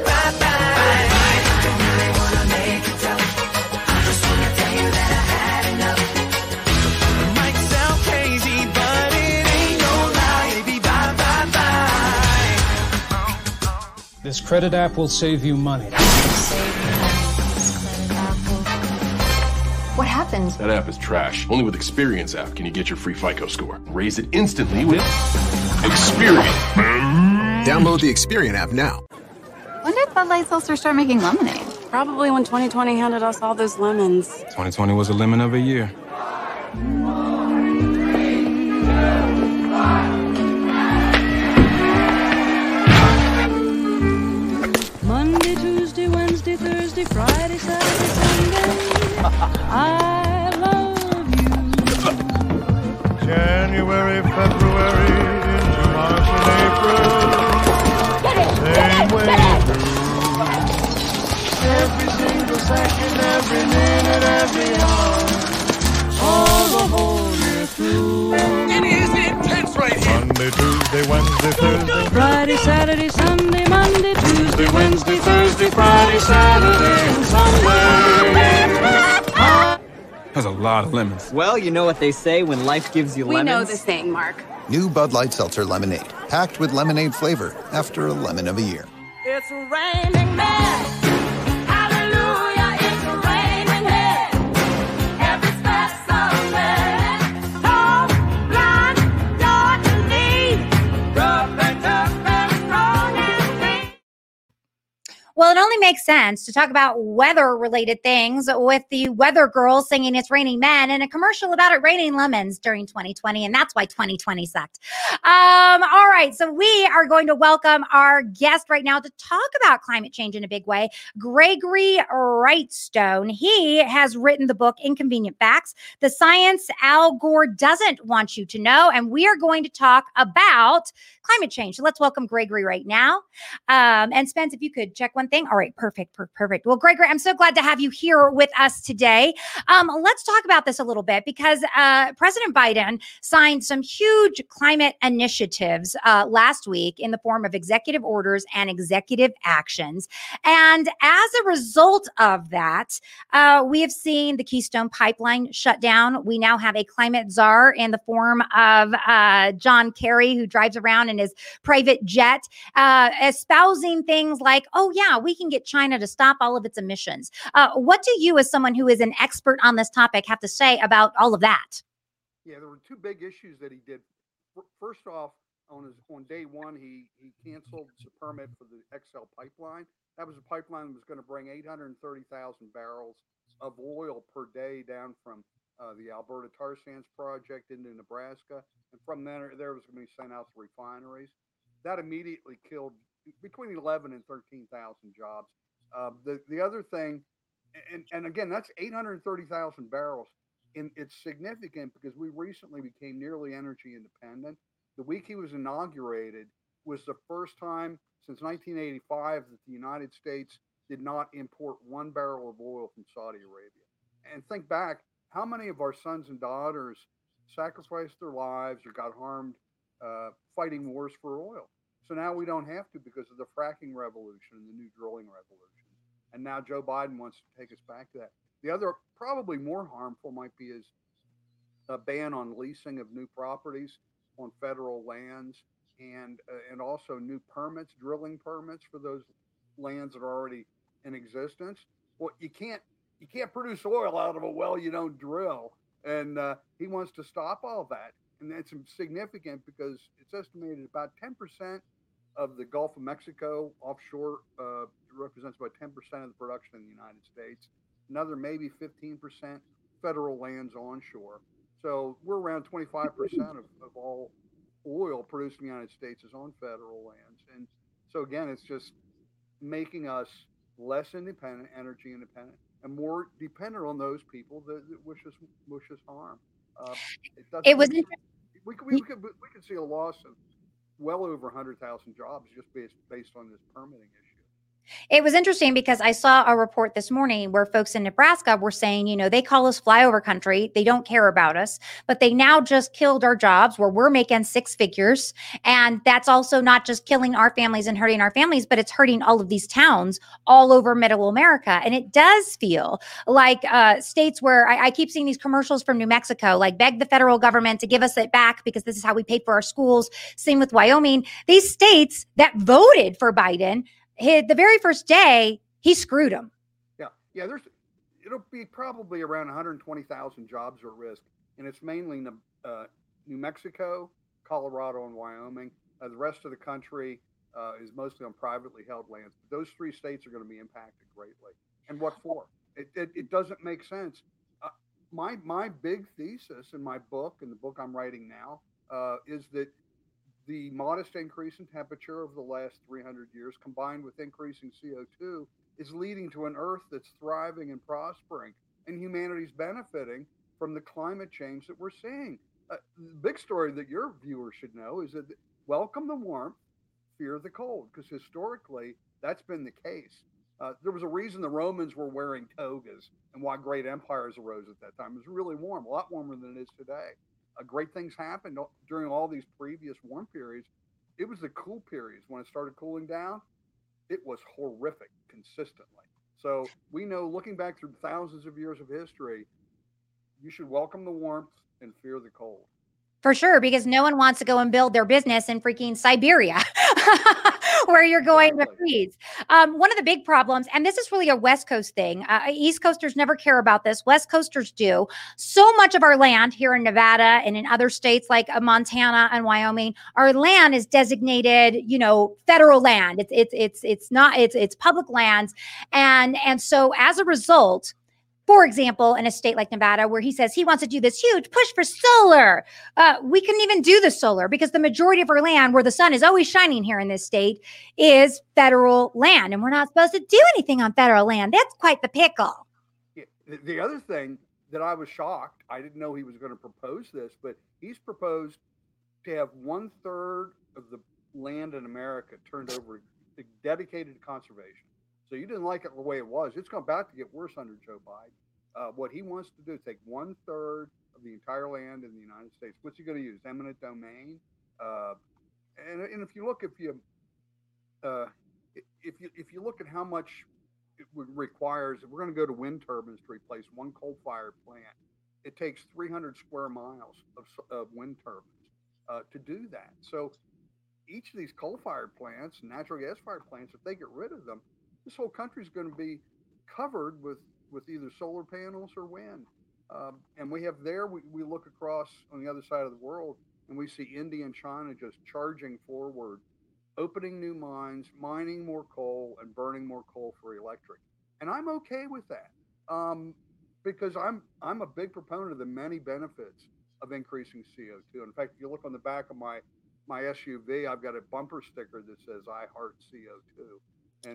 Speaker 16: This credit app will save you money.
Speaker 17: What happened?
Speaker 18: That app is trash. Only with Experience app can you get your free FICO score. Raise it instantly with Experian.
Speaker 19: Download the Experian app now.
Speaker 17: When did Bud Light Seltzer start making lemonade?
Speaker 20: Probably when 2020 handed us all those lemons.
Speaker 16: 2020 was a lemon of a year.
Speaker 9: Monday, Tuesday, Wednesday, Thursday, Friday, Saturday, Sunday. I love you.
Speaker 21: January, February, into March and April. Same way through. Every single second, every minute, every hour. All the whole year through.
Speaker 9: It is intense right here.
Speaker 21: Monday, Tuesday, Wednesday, Thursday.
Speaker 9: Friday, Saturday, Sunday, Monday, Tuesday, Wednesday, Thursday, Friday, Saturday, and Sunday.
Speaker 16: That's a lot of lemons.
Speaker 22: Well, you know what they say, when life gives you lemons.
Speaker 17: We know the saying, Mark.
Speaker 19: New Bud Light Seltzer Lemonade. Packed with lemonade flavor after a lemon of a year.
Speaker 9: It's raining men. Hallelujah, it's raining men. Every specimen. Tall, blind, dark, and neat.
Speaker 2: makes sense to talk about weather-related things with the Weather Girl singing "It's Raining Men" and a commercial about it raining lemons during 2020, and that's why 2020 sucked. All right, so we are going to welcome our guest right now to talk about climate change in a big way, Gregory Wrightstone. He has written the book Inconvenient Facts: The Science Al Gore Doesn't Want You to Know, and we are going to talk about climate change. So let's welcome Gregory right now. And Spence, if you could check one thing. All right, perfect. Well, Gregory, I'm so glad to have you here with us today. Let's talk about this a little bit because President Biden signed some huge climate initiatives last week in the form of executive orders and executive actions. And as a result of that, we have seen the Keystone Pipeline shut down. We now have a climate czar in the form of John Kerry, who drives around in his private jet, espousing things like, oh, yeah, we can get China to stop all of its emissions. What do you, as someone who is an expert on this topic, have to say about all of that?
Speaker 1: Yeah, there were two big issues that he did. First off, on day one, he canceled the permit for the XL pipeline. That was a pipeline that was going to bring 830,000 barrels of oil per day down from the Alberta tar sands project into Nebraska. And from there was going to be sent out to refineries. That immediately killed between 11 and 13,000 jobs. The other thing, and again, that's 830,000 barrels. And it's significant because we recently became nearly energy independent. The week he was inaugurated was the first time since 1985 that the United States did not import 1 barrel of oil from Saudi Arabia. And think back, how many of our sons and daughters sacrificed their lives or got harmed fighting wars for oil? So now we don't have to because of the fracking revolution and the new drilling revolution. And now Joe Biden wants to take us back to that. The other, probably more harmful, might be his ban on leasing of new properties on federal lands, and also new permits, drilling permits for those lands that are already in existence. Well, you can't produce oil out of a well you don't drill, and he wants to stop all that. And that's significant because it's estimated about 10% of the Gulf of Mexico offshore represents about 10% of the production in the United States. Another maybe 15% federal lands onshore. So we're around 25% of all oil produced in the United States is on federal lands. And so again, it's just making us less independent, energy independent, and more dependent on those people that wish us harm.
Speaker 2: It was
Speaker 1: we could see a loss of well over 100,000 jobs just based on this permitting issue.
Speaker 2: It was interesting because I saw a report this morning where folks in Nebraska were saying, you know, they call us flyover country. They don't care about us, but they now just killed our jobs where we're making 6 figures. And that's also not just killing our families and hurting our families, but it's hurting all of these towns all over middle America. And it does feel like states where I keep seeing these commercials from New Mexico, like beg the federal government to give us it back because this is how we pay for our schools. Same with Wyoming. These states that voted for Biden, the very first day, he screwed them.
Speaker 1: Yeah. It'll be probably around 120,000 jobs at risk, and it's mainly New Mexico, Colorado, and Wyoming. The rest of the country is mostly on privately held lands. But those 3 states are going to be impacted greatly. And what for? It doesn't make sense. My big thesis in my book, and the book I'm writing now, is that the modest increase in temperature over the last 300 years, combined with increasing CO2, is leading to an Earth that's thriving and prospering, and humanity's benefiting from the climate change that we're seeing. The big story that your viewers should know is that welcome the warmth, fear the cold, because historically that's been the case. There was a reason the Romans were wearing togas and why great empires arose at that time. It was really warm, a lot warmer than it is today. Great things happened during all these previous warm periods. It was the cool periods. When it started cooling down, it was horrific consistently. So we know, looking back through thousands of years of history, you should welcome the warmth and fear the cold.
Speaker 2: For sure, because no one wants to go and build their business in freaking Siberia, where you're going to freeze. One of the big problems, and this is really a West Coast thing. East Coasters never care about this. West Coasters do. So much of our land here in Nevada and in other states like Montana and Wyoming, our land is designated, federal land. It's public lands, and so as a result. For example, in a state like Nevada, where he says he wants to do this huge push for solar, we couldn't even do the solar because the majority of our land, where the sun is always shining here in this state, is federal land. And we're not supposed to do anything on federal land. That's quite the pickle.
Speaker 1: Yeah, the other thing that I was shocked, I didn't know he was going to propose this, but he's proposed to have 1/3 of the land in America turned over to dedicated to conservation. So you didn't like it the way it was. It's about to get worse under Joe Biden. What he wants to do is take 1/3 of the entire land in the United States. What's he going to use? Eminent domain. And if you look, if you look at how much it requires, if we're going to go to wind turbines to replace one coal-fired plant, it takes 300 square miles of wind turbines to do that. So each of these coal-fired plants, natural gas-fired plants, if they get rid of them, this whole country is going to be covered with either solar panels or wind. And we have we look across on the other side of the world and we see India and China just charging forward, opening new mines, mining more coal and burning more coal for electric. And I'm okay with that because I'm a big proponent of the many benefits of increasing CO2. In fact, if you look on the back of my SUV, I've got a bumper sticker that says "I heart CO2." And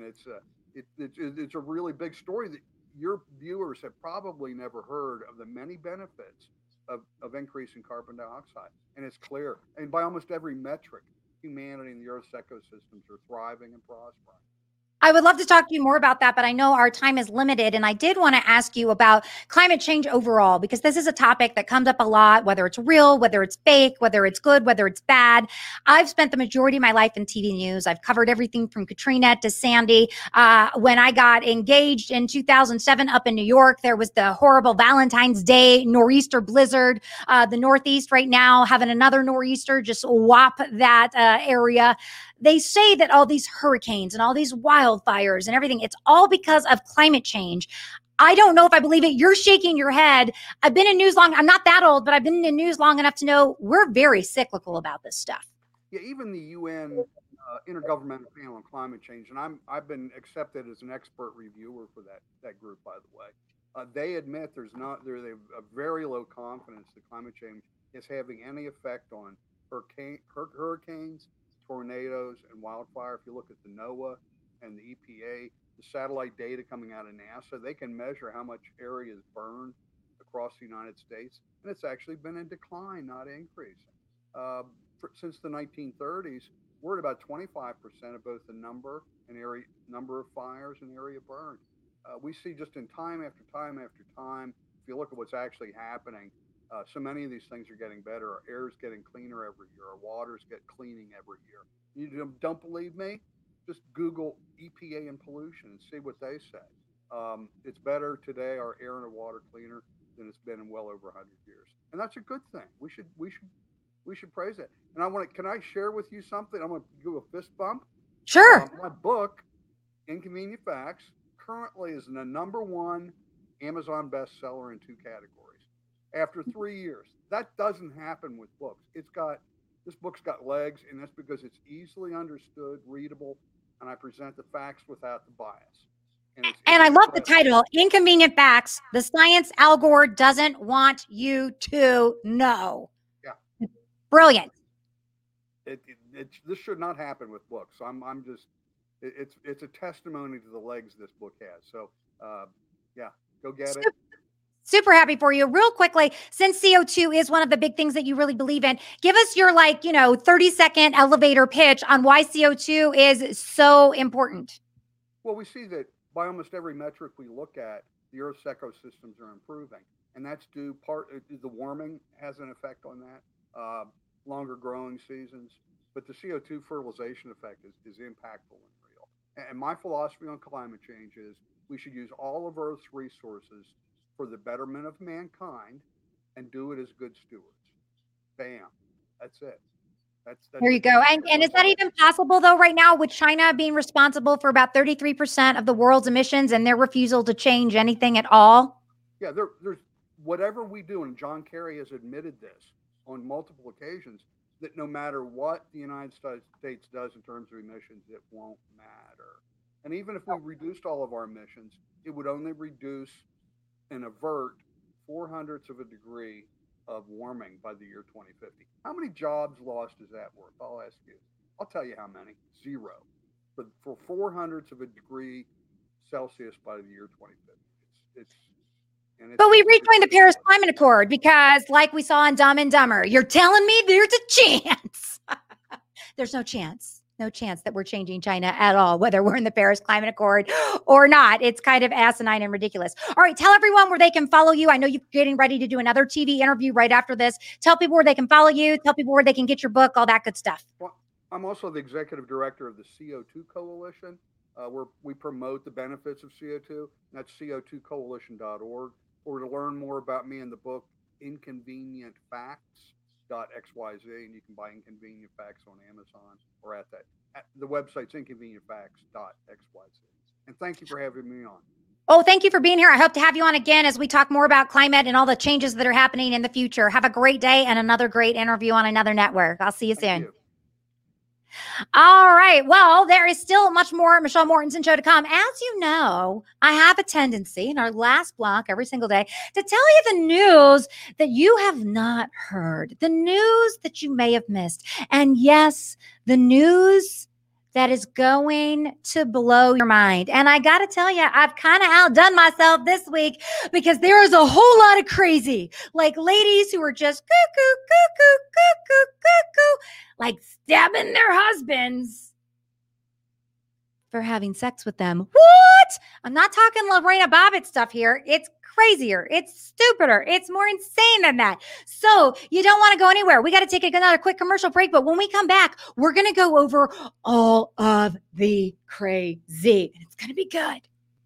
Speaker 1: it's a really big story that your viewers have probably never heard of the many benefits of increasing carbon dioxide. And it's clear. And by almost every metric, humanity and the Earth's ecosystems are thriving and prospering.
Speaker 2: I would love to talk to you more about that, but I know our time is limited. And I did want to ask you about climate change overall, because this is a topic that comes up a lot, whether it's real, whether it's fake, whether it's good, whether it's bad. I've spent the majority of my life in TV news. I've covered everything from Katrina to Sandy. When I got engaged in 2007 up in New York, there was the horrible Valentine's Day nor'easter blizzard. The Northeast right now having another nor'easter just whop that area. They say that all these hurricanes and all these wildfires and everything, it's all because of climate change. I don't know if I believe it. You're shaking your head. I've been in news I'm not that old, but I've been in news long enough to know we're very cyclical about this stuff.
Speaker 1: Yeah, even the UN Intergovernmental Panel on Climate Change, and I've been accepted as an expert reviewer for that group, by the way. They admit they have a very low confidence that climate change is having any effect on hurricanes, tornadoes, and wildfire. If you look at the NOAA and the EPA, the satellite data coming out of NASA, they can measure how much area is burned across the United States, and it's actually been in decline, not increasing. Since the 1930s, we're at about 25% of both the number of fires and area burned. We see just in time after time after time, if you look at what's actually happening, so many of these things are getting better. Our air is getting cleaner every year. Our waters get cleaning every year. You don't believe me? Just Google EPA and pollution and see what they say. It's better today, our air and our water cleaner, than it's been in well over 100 years. And that's a good thing. We should praise it. And can I share with you something? I'm going to do a fist bump.
Speaker 2: Sure.
Speaker 1: My book, Inconvenient Facts, currently is the #1 Amazon bestseller in 2 categories. After 3 years. That doesn't happen with books. This book's got legs, and that's because it's easily understood, readable, and I present the facts without the bias.
Speaker 2: And I love the title, Inconvenient Facts, the science Al Gore doesn't want you to know.
Speaker 1: Yeah.
Speaker 2: Brilliant.
Speaker 1: This should not happen with books. It's a testimony to the legs this book has. So, yeah, go get it.
Speaker 2: Super happy for you. Real quickly, since CO2 is one of the big things that you really believe in, give us your 30-second elevator pitch on why CO2 is so important.
Speaker 1: Well, we see that by almost every metric we look at, the Earth's ecosystems are improving. And that's the warming has an effect on that, longer growing seasons. But the CO2 fertilization effect is impactful and real. And my philosophy on climate change is we should use all of Earth's resources for the betterment of mankind and do it as good stewards. bam, that's it. That's
Speaker 2: There you go. And is that even possible though right now with China being responsible for about 33% of the world's emissions and their refusal to change anything at all?
Speaker 1: Yeah, there's whatever we do, and John Kerry has admitted this on multiple occasions, that no matter what the United States does in terms of emissions, it won't matter. And even if we reduced all of our emissions, it would only reduce and avert 0.04 of a degree of warming by the year 2050. How many jobs lost is that worth? I'll ask you. I'll tell you how many. 0. But for 0.04 of a degree Celsius by the year 2050.
Speaker 2: But we rejoined the Paris Climate Accord because, like we saw in Dumb and Dumber, you're telling me there's a chance. There's no chance. No chance that we're changing China at all, whether we're in the Paris Climate Accord or not. It's kind of asinine and ridiculous. All right, tell everyone where they can follow you. I know you're getting ready to do another TV interview right after this. Tell people where they can follow you. Tell people where they can get your book, all that good stuff.
Speaker 1: Well, I'm also the executive director of the CO2 Coalition, where we promote the benefits of CO2. That's co2coalition.org. Or to learn more about me in the book, inconvenientfacts.xyz, and you can buy Inconvenient Facts on Amazon or at the website's inconvenientfacts.xyz. And thank you for having me on.
Speaker 2: Oh, thank you for being here. I hope to have you on again as we talk more about climate and all the changes that are happening in the future. Have a great day and another great interview on another network. I'll see you soon. All right. Well, there is still much more Michelle Mortensen Show to come. As you know, I have a tendency in our last block every single day to tell you the news that you have not heard, the news that you may have missed. And yes, the news that is going to blow your mind. And I got to tell you, I've kind of outdone myself this week because there is a whole lot of crazy, like ladies who are just cuckoo, cuckoo, cuckoo, cuckoo, like stabbing their husbands for having sex with them. What? I'm not talking Lorena Bobbitt stuff here. It's crazier. It's stupider. It's more insane than that. So you don't want to go anywhere. We got to take another quick commercial break. But when we come back, we're going to go over all of the crazy. And it's going to be good.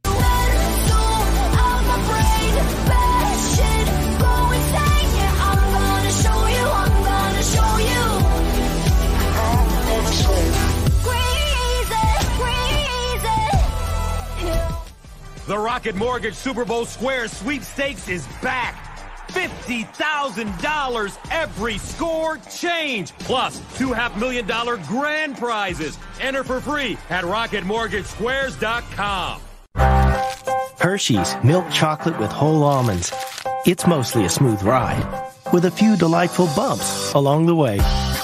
Speaker 3: The Rocket Mortgage Super Bowl Square Sweepstakes is back. $50,000 every score change, plus $2 $500,000 grand prizes. Enter for free at RocketMortgageSquares.com.
Speaker 5: Hershey's milk chocolate with whole almonds. It's mostly a smooth ride, with a few delightful bumps along the way.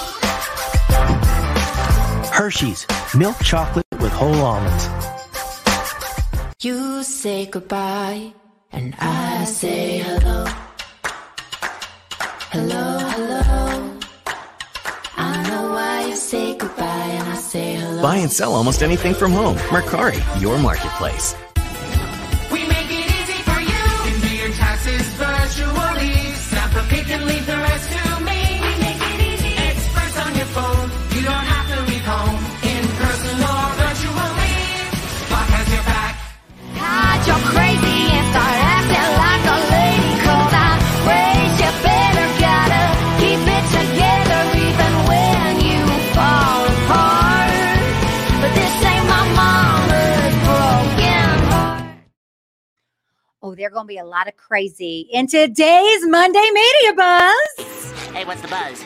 Speaker 5: Hershey's milk chocolate with whole almonds.
Speaker 9: You say goodbye, and I say hello. Hello, hello. I know why you say goodbye, and I say hello.
Speaker 23: Buy and sell almost anything from home. Mercari, your marketplace.
Speaker 9: We make it easy for you. You can do your taxes virtually. Snap a pic and leave the rest to me. We make it easy. Experts on your phone. You don't have to leave home. In person or virtually. Bob has your back.
Speaker 4: Hide your crazy and start acting like a lady. 'Cause I raised you better, gotta keep it together even when you fall apart. But this ain't my mama's broken heart.
Speaker 2: Oh, there are going to be a lot of crazy in today's Monday Media Buzz.
Speaker 4: Hey, what's the buzz?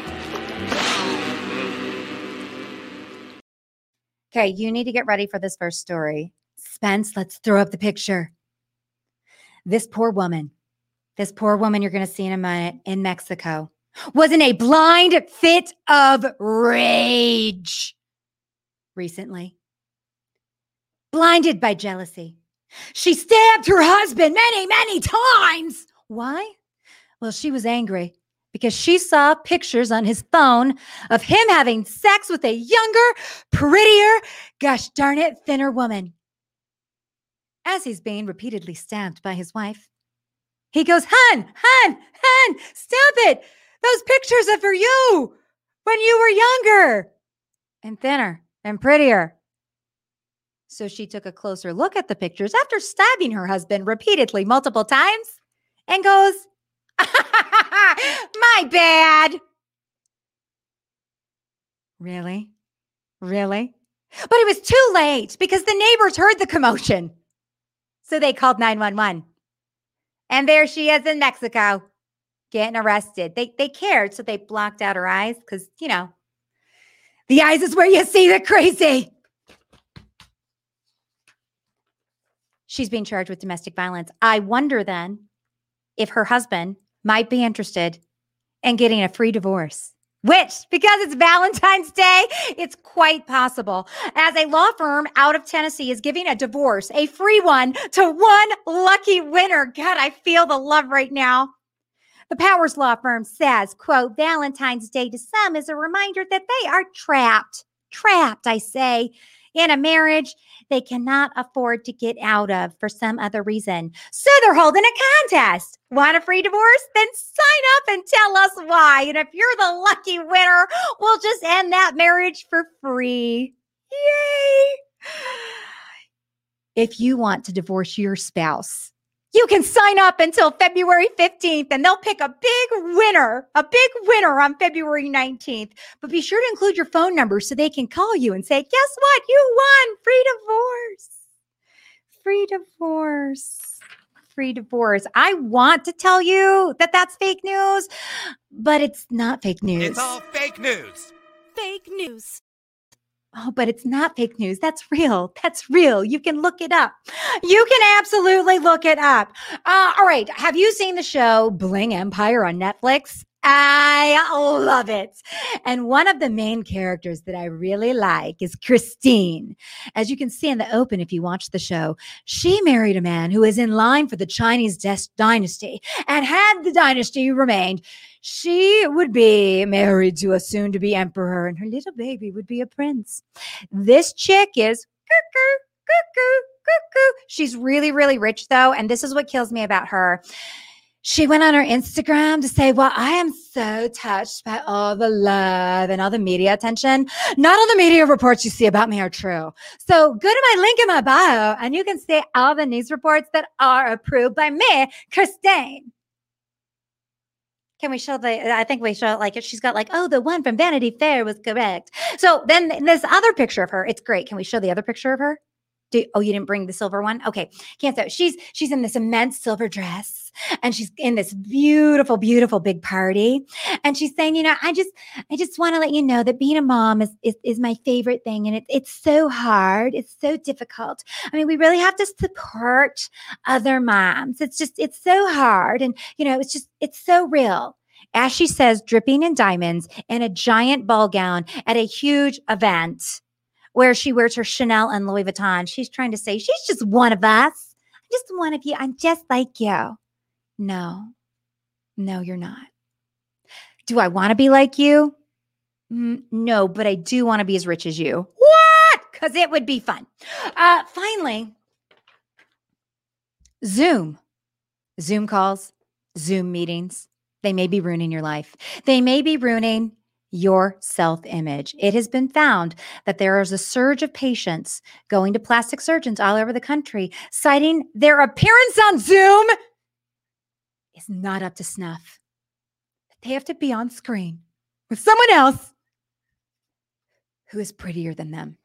Speaker 2: Okay, you need to get ready for this first story. Spence, let's throw up the picture. This poor woman you're going to see in a minute in Mexico was in a blind fit of rage recently. Blinded by jealousy. She stabbed her husband many, many times. Why? Well, she was angry because she saw pictures on his phone of him having sex with a younger, prettier, gosh darn it, thinner woman. As he's being repeatedly stabbed by his wife, he goes, Hun, stop it. Those pictures are for you when you were younger and thinner and prettier. So she took a closer look at the pictures after stabbing her husband repeatedly multiple times and goes, my bad. Really? Really? But it was too late because the neighbors heard the commotion. So they called 911. And there she is in Mexico getting arrested. They cared, so they blocked out her eyes because, you know, the eyes is where you see the crazy. She's being charged with domestic violence. I wonder then if her husband might be interested in getting a free divorce. Which, because it's Valentine's Day, it's quite possible. As a law firm out of Tennessee is giving a divorce, a free one, to one lucky winner. God, I feel the love right now. The Powers Law Firm says, quote, Valentine's Day to some is a reminder that they are trapped, I say, in a marriage they cannot afford to get out of for some other reason. So they're holding a contest. Want a free divorce? Then sign up and tell us why. And if you're the lucky winner, we'll just end that marriage for free. Yay! If you want to divorce your spouse, you can sign up until February 15th and they'll pick a big winner on February 19th. But be sure to include your phone number so they can call you and say, guess what? You won free divorce. Free divorce. Free divorce. I want to tell you that that's fake news, but it's not fake news.
Speaker 10: It's all fake news.
Speaker 17: Fake news.
Speaker 2: Oh, but it's not fake news. That's real. That's real. You can look it up. You can absolutely look it up. All right. Have you seen the show Bling Empire on Netflix? I love it. And one of the main characters that I really like is Christine. As you can see in the open, if you watch the show, she married a man who is in line for the Chinese dynasty. And had the dynasty remained, she would be married to a soon-to-be emperor, and her little baby would be a prince. This chick is cuckoo, cuckoo, cuckoo. She's really, really rich, though, and this is what kills me about her. She went on her Instagram to say, well, I am so touched by all the love and all the media attention. Not all the media reports you see about me are true. So go to my link in my bio, and you can see all the news reports that are approved by me, Christine. Can we show I think we show like, she's got like, oh, the one from Vanity Fair was correct. So then this other picture of her, it's great. Can we show the other picture of her? You didn't bring the silver one? Okay. Can't so. She's in this immense silver dress and she's in this beautiful, beautiful big party. And she's saying, you know, I just want to let you know that being a mom is my favorite thing. And it's so hard. It's so difficult. I mean, we really have to support other moms. It's so hard. And, you know, it's so real. As she says, dripping in diamonds in a giant ball gown at a huge event where she wears her Chanel and Louis Vuitton. She's trying to say, she's just one of us. I'm just one of you. I'm just like you. No, you're not. Do I want to be like you? No, but I do want to be as rich as you. What? Because it would be fun. Finally, Zoom calls, Zoom meetings. They may be ruining your life. They may be ruining your self-image. It has been found that there is a surge of patients going to plastic surgeons all over the country, citing their appearance on Zoom is not up to snuff. They have to be on screen with someone else who is prettier than them.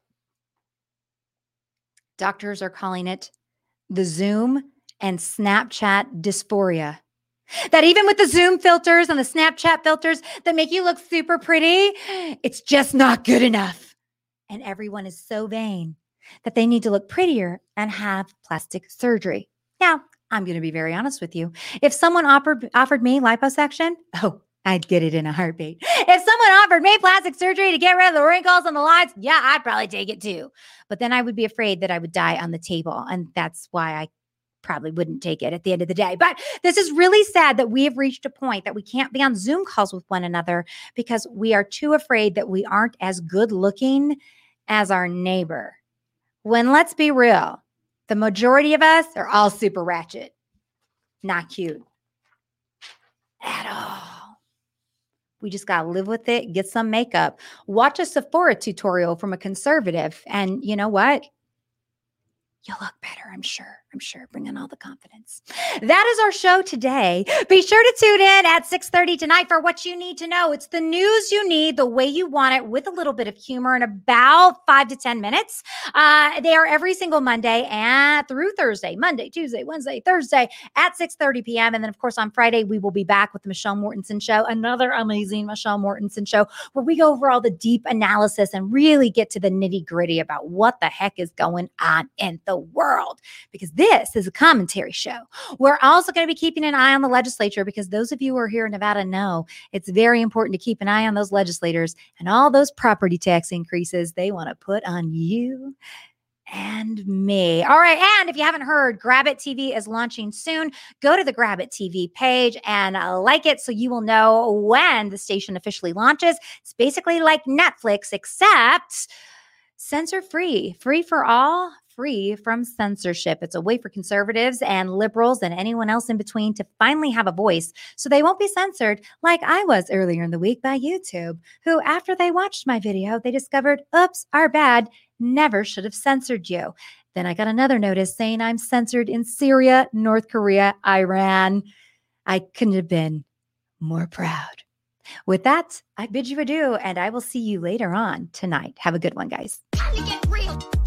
Speaker 2: Doctors are calling it the Zoom and Snapchat dysphoria. That even with the Zoom filters and the Snapchat filters that make you look super pretty, it's just not good enough. And everyone is so vain that they need to look prettier and have plastic surgery. Now, I'm going to be very honest with you. If someone offered me liposuction, I'd get it in a heartbeat. If someone offered me plastic surgery to get rid of the wrinkles and the lines, yeah, I'd probably take it too. But then I would be afraid that I would die on the table. And that's why I probably wouldn't take it at the end of the day. But this is really sad that we have reached a point that we can't be on Zoom calls with one another because we are too afraid that we aren't as good looking as our neighbor. When let's be real, the majority of us are all super ratchet. Not cute at all. We just got to live with it, get some makeup, watch a Sephora tutorial from a conservative. And you know what? You'll look better, I'm sure. I'm sure, bringing all the confidence. That is our show today. Be sure to tune in at 6:30 tonight for what you need to know. It's the news you need, the way you want it, with a little bit of humor in about 5 to 10 minutes. They are every single Monday and through Thursday, Monday, Tuesday, Wednesday, Thursday at 6:30 p.m. And then, of course, on Friday, we will be back with the Michelle Mortensen Show, another amazing Michelle Mortensen Show, where we go over all the deep analysis and really get to the nitty-gritty about what the heck is going on in the world. Because this is a commentary show. We're also going to be keeping an eye on the legislature, because those of you who are here in Nevada know it's very important to keep an eye on those legislators and all those property tax increases they want to put on you and me. All right. And if you haven't heard, Grab It TV is launching soon. Go to the Grab It TV page and like it so you will know when the station officially launches. It's basically like Netflix, except censor-free, free for all, free from censorship. It's a way for conservatives and liberals and anyone else in between to finally have a voice, so they won't be censored like I was earlier in the week by YouTube, who, after they watched my video, they discovered, oops, our bad, never should have censored you. Then I got another notice saying I'm censored in Syria, North Korea, Iran. I couldn't have been more proud. With that, I bid you adieu, and I will see you later on tonight. Have a good one, guys.
Speaker 4: Time to get real.